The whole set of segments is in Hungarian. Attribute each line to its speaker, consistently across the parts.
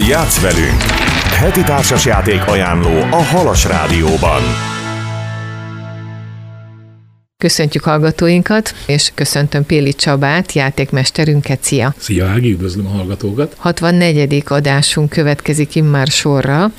Speaker 1: Játsz velünk! Heti társasjáték ajánló a Halas Rádióban.
Speaker 2: Köszöntjük hallgatóinkat, és köszöntöm Péli Csabát, játékmesterünket. Szia!
Speaker 3: Szia Ági, üdvözlöm a hallgatókat!
Speaker 2: 64. adásunk következik immár sorra.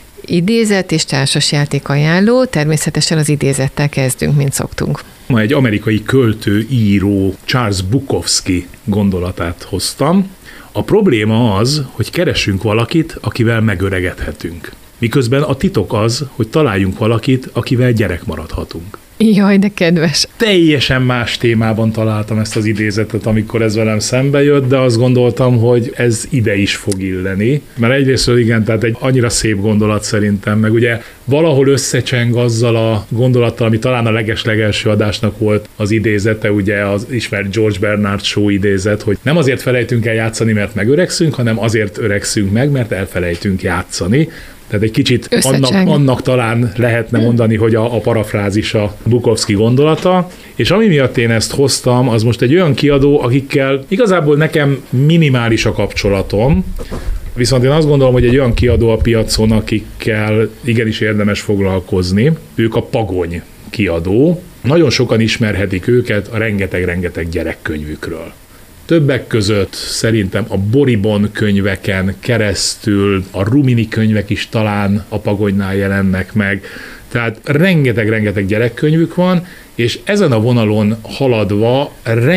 Speaker 2: Idézet és társasjáték ajánló, természetesen az idézettel kezdünk, mint szoktunk.
Speaker 3: Ma egy amerikai költő, író, Charles Bukowski gondolatát hoztam. A probléma az, hogy keresünk valakit, akivel megöregedhetünk. Miközben a titok az, hogy találjunk valakit, akivel gyerek maradhatunk.
Speaker 2: Jaj, de kedves!
Speaker 3: Teljesen más témában találtam ezt az idézetet, amikor ez velem szembe jött, de azt gondoltam, hogy ez ide is fog illeni. Mert egyrésztről igen, tehát egy annyira szép gondolat szerintem, meg ugye valahol összecseng azzal a gondolattal, ami talán a leges-legelső adásnak volt az idézete, ugye az ismert George Bernard Shaw idézet, hogy nem azért felejtünk el játszani, mert megöregszünk, hanem azért öregszünk meg, mert elfelejtünk játszani. Tehát egy kicsit annak talán lehetne mondani, hogy a parafrázis a Bukowski gondolata, és ami miatt én ezt hoztam, az most egy olyan kiadó, akikkel igazából nekem minimális a kapcsolatom, viszont én azt gondolom, hogy egy olyan kiadó a piacon, akikkel igenis érdemes foglalkozni, ők a Pagony kiadó. Nagyon sokan ismerhetik őket a rengeteg gyerekkönyvükről. Többek között szerintem a Boribon könyveken keresztül, a Rumini könyvek is talán a Pagonynál jelennek meg, tehát rengeteg gyerekkönyvük van, és ezen a vonalon haladva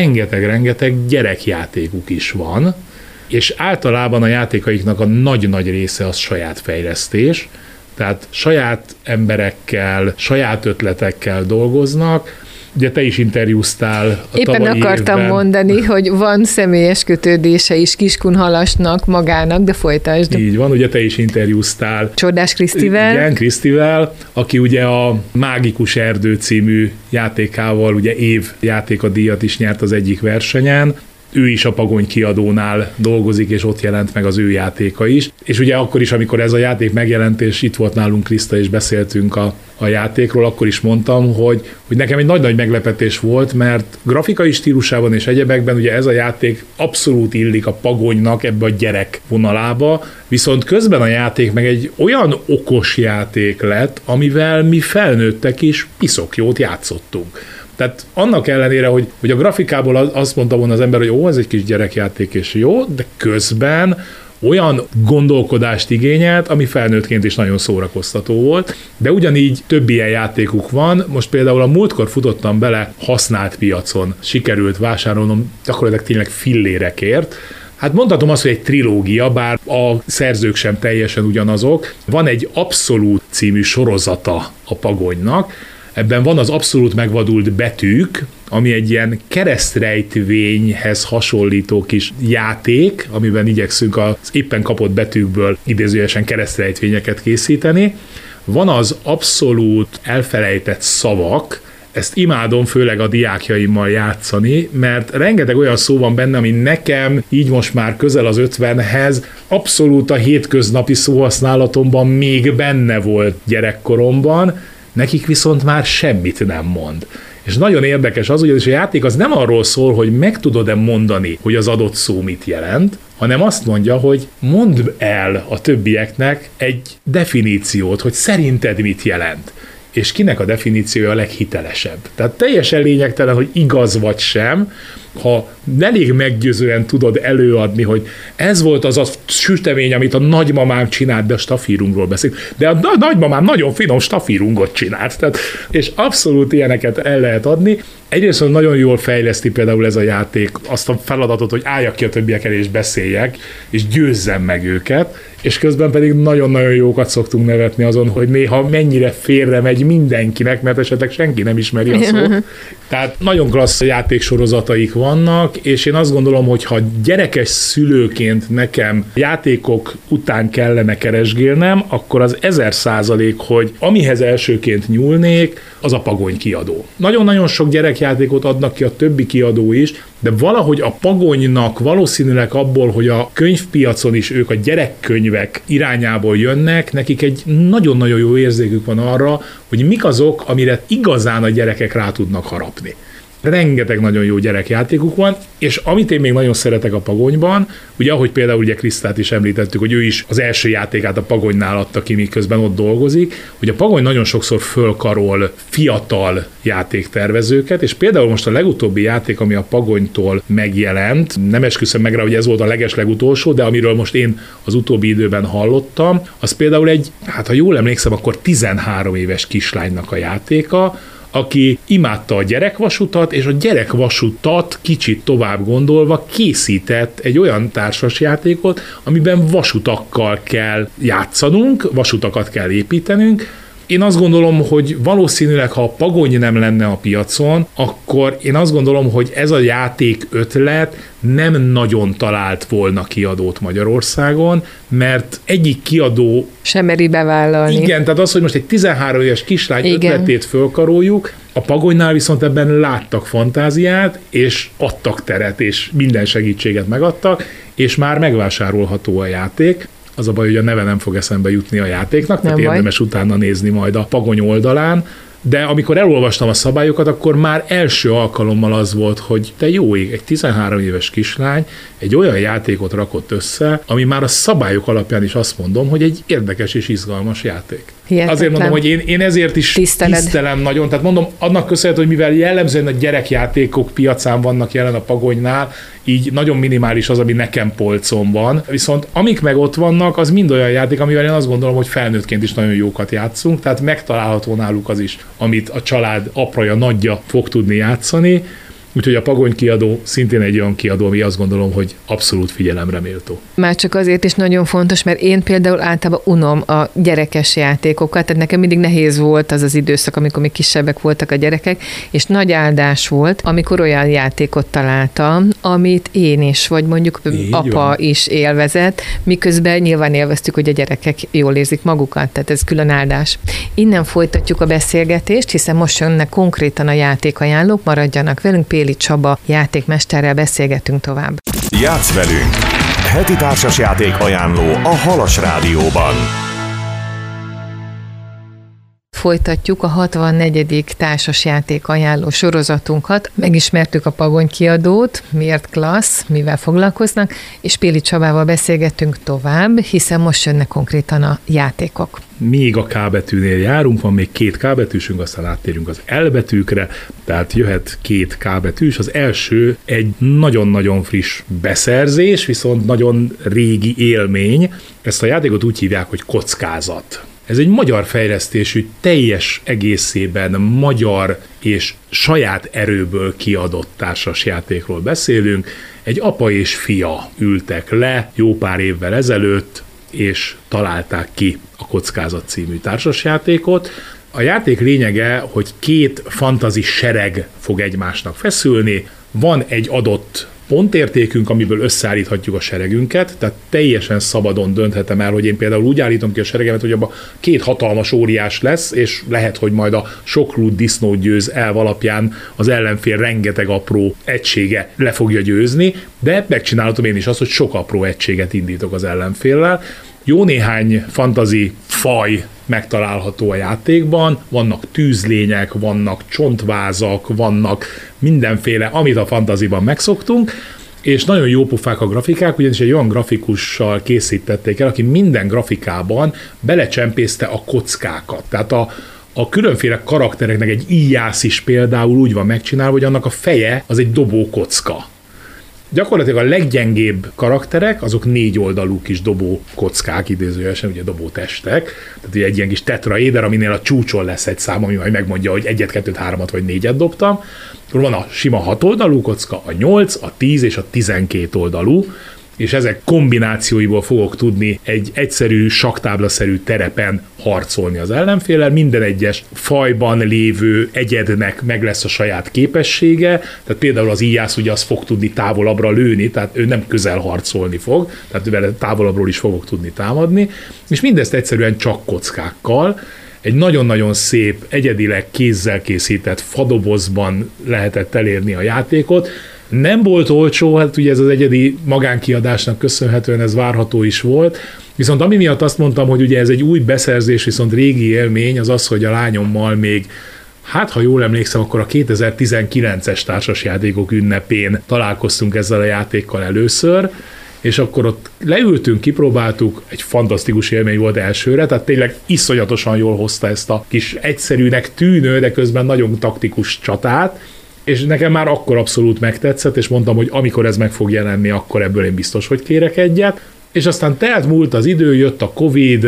Speaker 3: rengeteg gyerekjátékuk is van, és általában a játékaiknak a nagy része az saját fejlesztés, tehát saját emberekkel, saját ötletekkel dolgoznak. Ugye te is interjúztál a
Speaker 2: éppen
Speaker 3: tavalyi
Speaker 2: akartam
Speaker 3: évben
Speaker 2: mondani, hogy van személyes kötődése is Kiskun Halasnak magának, de folytasd.
Speaker 3: Így van, ugye te is interjúztál
Speaker 2: Csordás Krisztivel.
Speaker 3: Igen, Krisztivel, aki ugye a Mágikus Erdő című játékával ugye év játékadíjat is nyert az egyik versenyen. Ő is a Pagony kiadónál dolgozik, és ott jelent meg az ő játéka is. És ugye akkor is, amikor ez a játék megjelent, és itt volt nálunk Kriszta, és beszéltünk a játékról, akkor is mondtam, hogy nekem egy nagy meglepetés volt, mert grafikai stílusában és egyebekben ugye ez a játék abszolút illik a Pagonynak ebbe a gyerek vonalába, viszont közben a játék meg egy olyan okos játék lett, amivel mi felnőttek is piszok jót játszottunk. Tehát annak ellenére, hogy a grafikából azt mondta volna az ember, hogy ez egy kis gyerekjáték és jó, de közben olyan gondolkodást igényelt, ami felnőttként is nagyon szórakoztató volt, de ugyanígy több ilyen játékuk van. Most például a múltkor futottam bele használt piacon, sikerült vásárolnom gyakorlatilag tényleg fillérekért. Hát mondhatom azt, hogy egy trilógia, bár a szerzők sem teljesen ugyanazok. Van egy Abszolút című sorozata a Pagonynak. Ebben van az abszolút megvadult betűk, ami egy ilyen keresztrejtvényhez hasonlító kis játék, amiben igyekszünk az éppen kapott betűkből idézőjelesen keresztrejtvényeket készíteni. Van az abszolút elfelejtett szavak, ezt imádom főleg a diákjaimmal játszani, mert rengeteg olyan szó van benne, ami nekem így most már közel az 50-hez abszolút a hétköznapi szóhasználatomban még benne volt gyerekkoromban, nekik viszont már semmit nem mond. És nagyon érdekes az, ugyanis a játék az nem arról szól, hogy meg tudod-e mondani, hogy az adott szó mit jelent, hanem azt mondja, hogy mondd el a többieknek egy definíciót, hogy szerinted mit jelent. És kinek a definíciója a leghitelesebb. Tehát teljesen lényegtelen, hogy igaz vagy sem, ha elég meggyőzően tudod előadni, hogy ez volt az a sütemény, amit a nagymamám csinált, de a stafírungról beszél. De a nagymamám nagyon finom stafírungot csinált. Tehát, és abszolút ilyeneket el lehet adni. Egyrészt nagyon jól fejleszti például ez a játék azt a feladatot, hogy álljak ki a többiek elé és beszéljek, és győzzem meg őket, és közben pedig nagyon-nagyon jókat szoktunk nevetni azon, hogy néha mennyire félre megy mindenkinek, mert esetleg senki nem ismeri a szót. Tehát nagyon klassz játéksorozataik vannak, és én azt gondolom, hogy ha gyerekes szülőként nekem játékok után kellene keresgélnem, akkor az 1000%, hogy amihez elsőként nyúlnék, az a Pagony kiadó. Nagyon-nagyon sok gyerekjátékot adnak ki a többi kiadó is, de valahogy a Pagonynak valószínűleg abból, hogy a könyvpiacon is ők a gyerekkönyvek irányából jönnek, nekik egy nagyon-nagyon jó érzékük van arra, hogy mik azok, amire igazán a gyerekek rá tudnak harapni. rengeteg nagyon jó gyerekjátékuk van, és amit én még nagyon szeretek a Pagonyban, ugye ahogy például ugye Krisztát is említettük, hogy ő is az első játékát a Pagonynál adta ki, miközben ott dolgozik, hogy a Pagony nagyon sokszor fölkarol fiatal játéktervezőket, és például most a legutóbbi játék, ami a Pagonytól megjelent, nem esküszöm meg rá, hogy ez volt a legeslegutolsó, de amiről most én az utóbbi időben hallottam, az például egy, hát ha jól emlékszem, akkor 13 éves kislánynak a játéka, aki imádta a gyerekvasutat, és a gyerekvasutat kicsit tovább gondolva készített egy olyan társasjátékot, amiben vasutakkal kell játszanunk, vasutakat kell építenünk. Én azt gondolom, hogy valószínűleg, ha a Pagony nem lenne a piacon, akkor én azt gondolom, hogy ez a játék ötlet nem nagyon talált volna kiadót Magyarországon, mert egyik kiadó
Speaker 2: sem meri bevállalni.
Speaker 3: Igen, tehát az, hogy most egy 13 éves kislány ötletét fölkaroljuk, a Pagonynál viszont ebben láttak fantáziát, és adtak teret, és minden segítséget megadtak, és már megvásárolható a játék. Az a baj, hogy a neve nem fog eszembe jutni a játéknak, tehát érdemes utána nézni majd a Pagony oldalán, de amikor elolvastam a szabályokat, akkor már első alkalommal az volt, hogy te jó ég, egy 13 éves kislány egy olyan játékot rakott össze, ami már a szabályok alapján is azt mondom, hogy egy érdekes és izgalmas játék.
Speaker 2: Hihetetlen.
Speaker 3: Azért mondom, hogy én ezért is tisztelem nagyon. Tehát mondom, annak köszönhető, hogy mivel jellemzően a gyerekjátékok piacán vannak jelen a Pagonynál, így nagyon minimális az, ami nekem polcon van. Viszont amik meg ott vannak, az mind olyan játék, amivel én azt gondolom, hogy felnőttként is nagyon jókat játszunk, tehát megtalálható náluk az is, amit a család apraja, nagyja fog tudni játszani. Úgyhogy a Pagony kiadó szintén egy olyan kiadó, ami azt gondolom, hogy abszolút figyelemre méltó.
Speaker 2: Már csak azért is nagyon fontos, mert én például általában unom a gyerekes játékokat, tehát nekem mindig nehéz volt az az időszak, amikor még kisebbek voltak a gyerekek, és nagy áldás volt, amikor olyan játékot találtam, amit én is, vagy mondjuk apa is élvezett, miközben nyilván élveztük, hogy a gyerekek jól érzik magukat, tehát ez külön áldás. Innen folytatjuk a beszélgetést, hiszen most jönnek konkrétan a játékajánlók, maradjanak velünk, Péli Csaba játékmesterrel beszélgetünk tovább.
Speaker 1: Játsz velünk! Heti társasjáték ajánló a Halas Rádióban.
Speaker 2: Folytatjuk a 64. társasjáték ajánló sorozatunkat. Megismertük a Pagony kiadót, miért klassz, mivel foglalkoznak, és Péli Csabával beszélgettünk tovább, hiszen most jönnek konkrétan a játékok.
Speaker 3: Még a K betűnél járunk, van még 2 K betűsünk, aztán áttérünk az L betűkre, tehát jöhet 2 K betűs. Az első egy nagyon-nagyon friss beszerzés, viszont nagyon régi élmény. Ezt a játékot úgy hívják, hogy Kockázat. Ez egy magyar fejlesztésű, teljes egészében magyar és saját erőből kiadott társasjátékról beszélünk. Egy apa és fia ültek le jó pár évvel ezelőtt, és találták ki a Kockázat című társasjátékot. A játék lényege, hogy 2 fantazi sereg fog egymásnak feszülni, van egy adott pontértékünk, amiből összeállíthatjuk a seregünket, tehát teljesen szabadon dönthetem el, hogy én például úgy állítom ki a seregemet, hogy abban 2 hatalmas óriás lesz, és lehet, hogy majd a sokrút disznót győz elv alapján az ellenfél rengeteg apró egysége le fogja győzni, de megcsinálhatom én is azt, hogy sok apró egységet indítok az ellenféllel. Jó néhány fantazi faj megtalálható a játékban, vannak tűzlények, vannak csontvázak, vannak mindenféle, amit a fantaziban megszoktunk, és nagyon jó pofák a grafikák, ugyanis egy olyan grafikussal készítették el, aki minden grafikában belecsempészte a kockákat. Tehát a különféle karaktereknek egy íjász is például úgy van megcsinálva, hogy annak a feje az egy dobókocka. Gyakorlatilag a leggyengébb karakterek, azok 4 oldalú kis dobó kockák, idézőjelesen, ugye dobó testek, tehát ugye egy ilyen kis tetraéder, aminél a csúcson lesz egy szám, ami majd megmondja, hogy 1, 2, 3 vagy 4 dobtam. Akkor van a sima 6 oldalú kocka, a 8, a 10 és a 12 oldalú, és ezek kombinációiból fogok tudni egy egyszerű sakktáblaszerű terepen harcolni az ellenféllel. Minden egyes fajban lévő egyednek meg lesz a saját képessége, tehát például az íjász ugye az fog tudni távolabbra lőni, tehát ő nem közel harcolni fog, tehát vele távolabbról is fogok tudni támadni, és mindezt egyszerűen csak kockákkal. Egy nagyon-nagyon szép, egyedileg kézzel készített fadobozban lehetett elérni a játékot. Nem volt olcsó, hát ugye ez az egyedi magánkiadásnak köszönhetően ez várható is volt, viszont ami miatt azt mondtam, hogy ugye ez egy új beszerzés, viszont régi élmény, az az, hogy a lányommal még Hát, ha jól emlékszem, akkor a 2019-es társasjátékok ünnepén találkoztunk ezzel a játékkal először, és akkor ott leültünk, kipróbáltuk, egy fantasztikus élmény volt elsőre, tehát tényleg iszonyatosan jól hozta ezt a kis egyszerűnek tűnő, de közben nagyon taktikus csatát, és nekem már akkor abszolút megtetszett, és mondtam, hogy amikor ez meg fog jelenni, akkor ebből én biztos, hogy kérek egyet. És aztán múlt az idő, jött a Covid,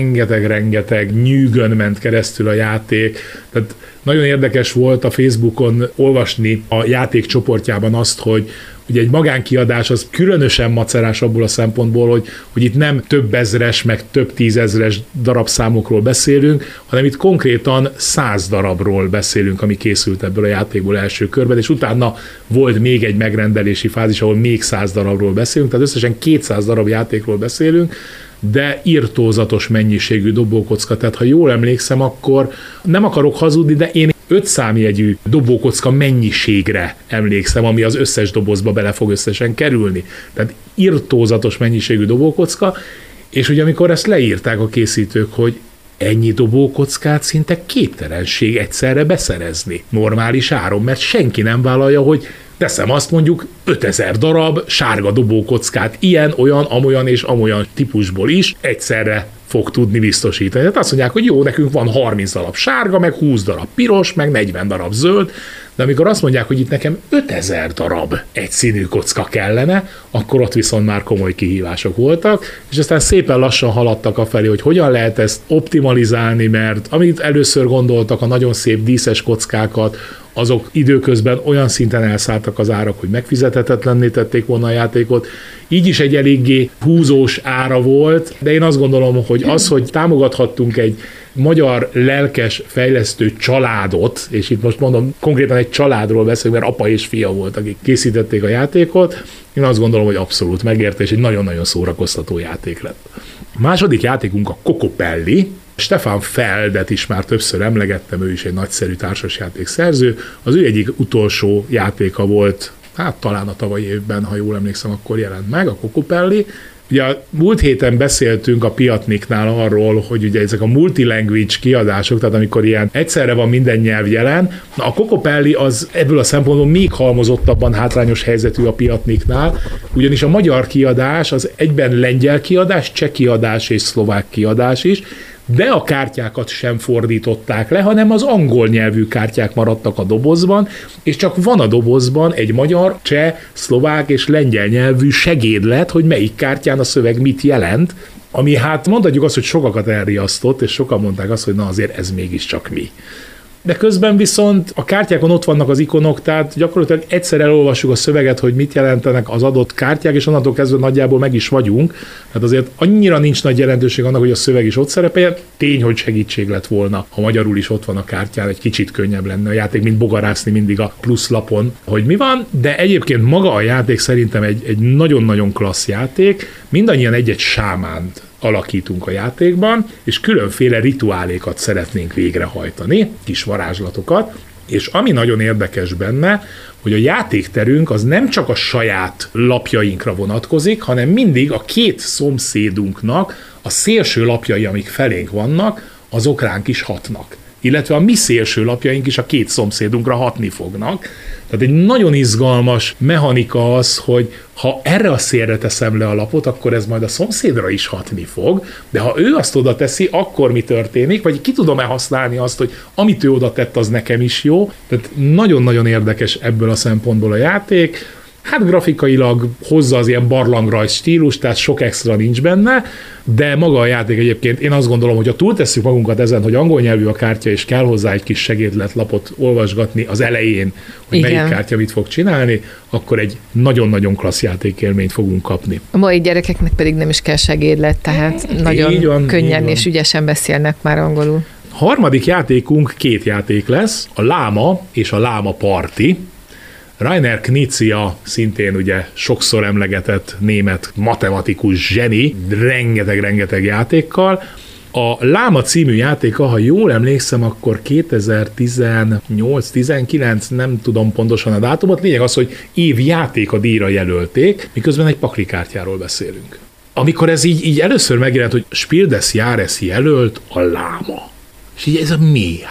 Speaker 3: rengeteg nyűgön ment keresztül a játék, tehát nagyon érdekes volt a Facebookon olvasni a játék csoportjában azt, hogy ugye egy magánkiadás az különösen macerás abból a szempontból, hogy itt nem több ezres, meg több tízezres darabszámokról beszélünk, hanem itt konkrétan 100 darabról beszélünk, ami készült ebből a játékból első körben, és utána volt még egy megrendelési fázis, ahol még 100 darabról beszélünk, tehát összesen 200 darab játékról beszélünk, de irtózatos mennyiségű dobókocka, tehát ha jól emlékszem, akkor nem akarok hazudni, de én 5 számjegyű dobókocka mennyiségre emlékszem, ami az összes dobozba bele fog összesen kerülni. Tehát irtózatos mennyiségű dobókocka, és ugye amikor ezt leírták a készítők, hogy ennyi dobókockát szinte képtelenség egyszerre beszerezni normális áron, mert senki nem vállalja, hogy teszem azt mondjuk 5000 darab sárga dobókockát ilyen, olyan, amolyan és amolyan típusból is egyszerre fog tudni biztosítani. Tehát azt mondják, hogy jó, nekünk van 30 darab sárga, meg 20 darab piros, meg 40 darab zöld, de amikor azt mondják, hogy itt nekem 5000 darab egyszínű kocka kellene, akkor ott viszont már komoly kihívások voltak, és aztán szépen lassan haladtak afelé, hogy hogyan lehet ezt optimalizálni, mert amit először gondoltak, a nagyon szép díszes kockákat, azok időközben olyan szinten elszálltak az árak, hogy megfizethetetlenné tették volna a játékot. Így is egy eléggé húzós ára volt, de én azt gondolom, hogy az, hogy támogathattunk egy magyar lelkes fejlesztő családot, és itt most mondom, konkrétan egy családról beszélünk, mert apa és fia volt, akik készítették a játékot, én azt gondolom, hogy abszolút megérte, és egy nagyon-nagyon szórakoztató játék lett. A második játékunk a Kokopelli. Stefan Feldet is már többször emlegettem, ő is egy nagyszerű társasjáték szerző. Az ő egyik utolsó játéka volt, hát talán a tavalyi évben, ha jól emlékszem, akkor jelent meg, a Kokopelli. Ugye a múlt héten beszéltünk a Piatniknál arról, hogy ugye ezek a multilanguage kiadások, tehát amikor ilyen egyszerre van minden nyelv jelen, a Kokopelli az ebből a szempontból még halmozottabban hátrányos helyzetű a Piatniknál, ugyanis a magyar kiadás az egyben lengyel kiadás, cseh kiadás és szlovák kiadás is, de a kártyákat sem fordították le, hanem az angol nyelvű kártyák maradtak a dobozban, és csak van a dobozban egy magyar, cseh, szlovák és lengyel nyelvű segédlet, hogy melyik kártyán a szöveg mit jelent, ami hát mondhatjuk azt, hogy sokakat elriasztott, és sokan mondták azt, hogy na azért ez mégiscsak mi. De közben viszont a kártyákon ott vannak az ikonok, tehát gyakorlatilag egyszer elolvassuk a szöveget, hogy mit jelentenek az adott kártyák, és onnantól kezdve nagyjából meg is vagyunk. Tehát azért annyira nincs nagy jelentőség annak, hogy a szöveg is ott szerepeljen. Tény, hogy segítség lett volna, ha magyarul is ott van a kártyán, egy kicsit könnyebb lenne a játék, mint bogarászni mindig a plusz lapon, hogy mi van, de egyébként maga a játék szerintem egy nagyon-nagyon klassz játék, mindannyian egy-egy sámánt alakítunk a játékban, és különféle rituálékat szeretnénk végrehajtani, kis varázslatokat, és ami nagyon érdekes benne, hogy a játékterünk az nem csak a saját lapjainkra vonatkozik, hanem mindig a két szomszédunknak a szélső lapjai, amik felénk vannak, azok ránk is hatnak. Illetve a mi szélső lapjaink is a két szomszédunkra hatni fognak. Tehát egy nagyon izgalmas mechanika az, hogy ha erre a szélre teszem le a lapot, akkor ez majd a szomszédra is hatni fog, de ha ő azt oda teszi, akkor mi történik, vagy ki tudom-e használni azt, hogy amit ő oda tett, az nekem is jó. Tehát nagyon-nagyon érdekes ebből a szempontból a játék. Hát grafikailag hozza az ilyen barlangrajz stílus, tehát sok extra nincs benne, de maga a játék egyébként én azt gondolom, hogy ha túltesszük magunkat ezen, hogy angol nyelvű a kártya, és kell hozzá egy kis segédletlapot olvasgatni az elején, hogy igen, melyik kártya mit fog csinálni, akkor egy nagyon-nagyon klassz játékélményt fogunk kapni.
Speaker 2: A mai gyerekeknek pedig nem is kell segédlet, tehát nagyon könnyen és ügyesen beszélnek már angolul.
Speaker 3: Harmadik játékunk 2 játék lesz, a Láma és a Láma Parti. Rainer Knizia, szintén ugye sokszor emlegetett német matematikus zseni, rengeteg játékkal. A Láma című játéka, ha jól emlékszem, akkor 2018-19, nem tudom pontosan a dátumot, lényeg az, hogy év játéka díjra jelölték, miközben egy paklikártyáról beszélünk. Amikor ez így először megjelent, hogy Spiel des Jahres jelölt a Láma. És így ez a mi? Hát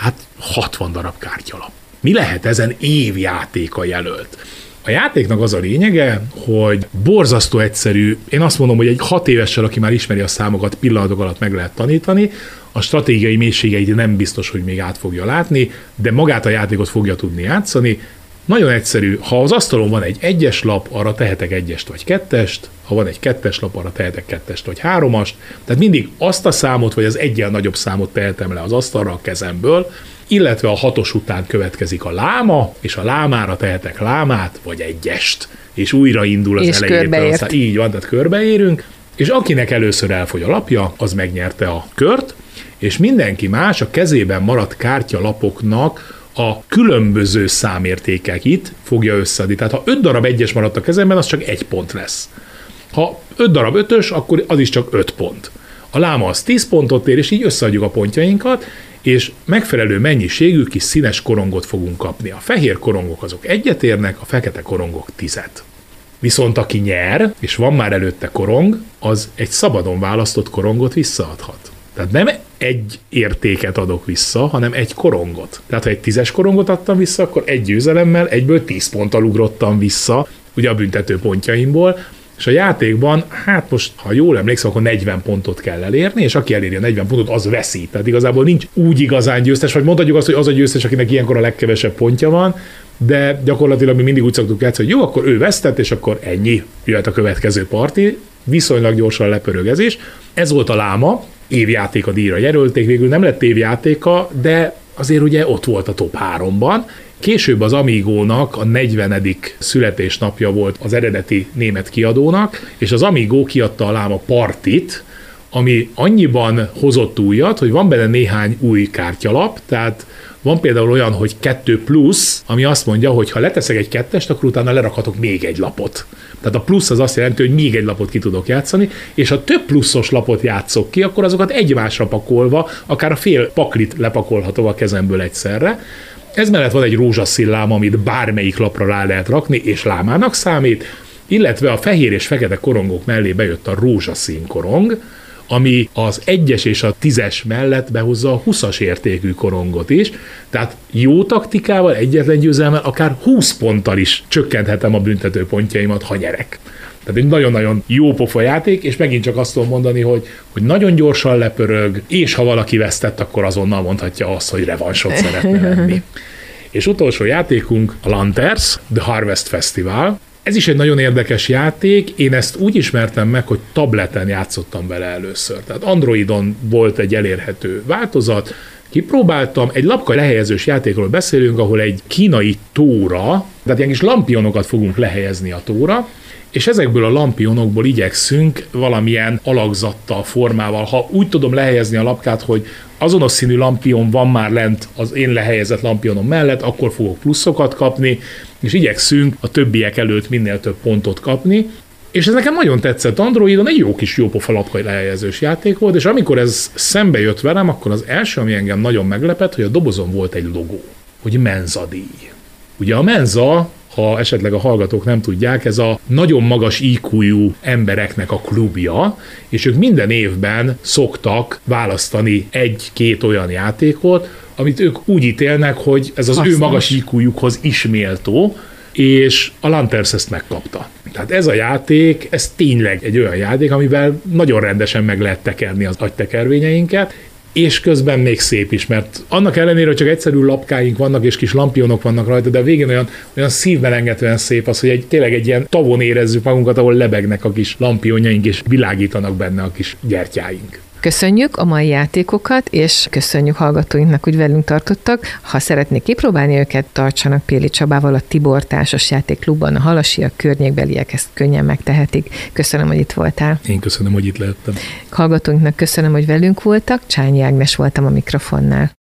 Speaker 3: 60 darab kártyalap. Mi lehet ezen évjátéka jelölt? A játéknak az a lényege, hogy borzasztó egyszerű, én azt mondom, hogy egy 6 évessel, aki már ismeri a számokat, pillanatok alatt meg lehet tanítani, a stratégiai mélységeit nem biztos, hogy még át fogja látni, de magát a játékot fogja tudni játszani. Nagyon egyszerű, ha az asztalon van egy 1-es lap, arra tehetek 1-est vagy 2-est, ha van egy 2-es lap, arra tehetek 2-est vagy 3-ast, tehát mindig azt a számot, vagy az egyen nagyobb számot tehetem le az asztalra a kezemből, illetve a 6-os után következik a láma, és a lámára tehetek lámát, vagy 1-est, és újra indul az elejétől. Így van, tehát körbeérünk, és akinek először elfogy a lapja, az megnyerte a kört, és mindenki más a kezében maradt kártyalapoknak a különböző számértékeit fogja összeadni. Tehát ha 5 darab 1-es maradt a kezemben, az csak 1 pont lesz. Ha 5 darab 5-ös, akkor az is csak 5 pont. A láma az 10 pontot ér, és így összeadjuk a pontjainkat, és megfelelő mennyiségű kis színes korongot fogunk kapni. A fehér korongok azok 1-et érnek, a fekete korongok 10-et. Viszont aki nyer, és van már előtte korong, az egy szabadon választott korongot visszaadhat. Tehát nem egy értéket adok vissza, hanem egy korongot. Tehát ha egy 10-es korongot adtam vissza, akkor egy győzelemmel egyből 10 ponttal ugrottam vissza, ugye a büntető pontjaimból, és a játékban, hát most, ha jól emlékszem, akkor 40 pontot kell elérni, és aki eléri a 40 pontot, az veszít. Tehát igazából nincs úgy igazán győztes, vagy mondhatjuk azt, hogy az a győztes, akinek ilyenkor a legkevesebb pontja van, de gyakorlatilag mi mindig úgy szoktuk játszani, hogy jó, akkor ő vesztett, és akkor ennyi, jöhet a következő parti, viszonylag gyorsan lepörög ez is. Ez volt a láma, évjáték a díjra jelölték, végül nem lett évjátéka, de azért ugye ott volt a top 3-ban. Később az Amigónak a 40. születésnapja volt az eredeti német kiadónak, és az Amigo kiadta a láma Partit, ami annyiban hozott újat, hogy van benne néhány új kártyalap, tehát van például olyan, hogy 2+, ami azt mondja, hogy ha leteszek egy 2-est, akkor utána lerakhatok még egy lapot. Tehát a plusz az azt jelenti, hogy még egy lapot ki tudok játszani, és ha több pluszos lapot játszok ki, akkor azokat egymásra pakolva, akár a fél paklit lepakolhatom a kezemből egyszerre. Ez mellett van egy rózsaszín láma, amit bármelyik lapra rá lehet rakni, és lámának számít, illetve a fehér és fekete korongok mellé bejött a rózsaszín korong, ami az 1-es és a 10-es mellett behozza a 20-as értékű korongot is, tehát jó taktikával, egyetlen győzelemmel, akár 20 ponttal is csökkenthetem a büntető pontjaimat, ha nyerek. Tehát egy nagyon-nagyon jó pofa játék, és megint csak azt tudom mondani, hogy nagyon gyorsan lepörög, és ha valaki vesztett, akkor azonnal mondhatja azt, hogy revansot szeretne venni. És utolsó játékunk a Lanterns, The Harvest Festival. Ez is egy nagyon érdekes játék, én ezt úgy ismertem meg, hogy tableten játszottam vele először. Tehát Androidon volt egy elérhető változat, kipróbáltam, egy lapka lehelyezős játékról beszélünk, ahol egy kínai tóra, tehát ilyen kis lampionokat fogunk lehelyezni a tóra, és ezekből a lampionokból igyekszünk valamilyen alakzattal, formával, ha úgy tudom lehelyezni a lapkát, hogy azonos színű lampion van már lent az én lehelyezett lampionom mellett, akkor fogok pluszokat kapni, és igyekszünk a többiek előtt minél több pontot kapni, és ez nekem nagyon tetszett. Androidon egy jó kis jópofa lapkai lehelyezős játék volt, és amikor ez szembe jött velem, akkor az első, ami engem nagyon meglepett, hogy a dobozon volt egy logó, hogy Menza díj. Ugye a Menza, ha esetleg a hallgatók nem tudják, ez a nagyon magas IQ-jú embereknek a klubja, és ők minden évben szoktak választani 1-2 olyan játékot, amit ők úgy ítélnek, hogy ez az ő magas IQ-jukhoz is méltó, és a Lanterns ezt megkapta. Tehát ez a játék, ez tényleg egy olyan játék, amivel nagyon rendesen meg lehet tekerni az agytekervényeinket, és közben még szép is, mert annak ellenére, hogy csak egyszerű lapkáink vannak, és kis lampionok vannak rajta, de a végén olyan szívmelengetően szép az, hogy tényleg egy ilyen tavon érezzük magunkat, ahol lebegnek a kis lampionjaink, és világítanak benne a kis gyertyáink.
Speaker 2: Köszönjük a mai játékokat, és köszönjük hallgatóinknak, hogy velünk tartottak. Ha szeretnék kipróbálni őket, tartsanak Péli Csabával a Tibor Társasjátékklubban, a Halasiak környékbeliek ezt könnyen megtehetik. Köszönöm, hogy itt voltál.
Speaker 3: Én köszönöm, hogy itt lehettem.
Speaker 2: Hallgatóinknak köszönöm, hogy velünk voltak. Csányi Ágnes voltam a mikrofonnál.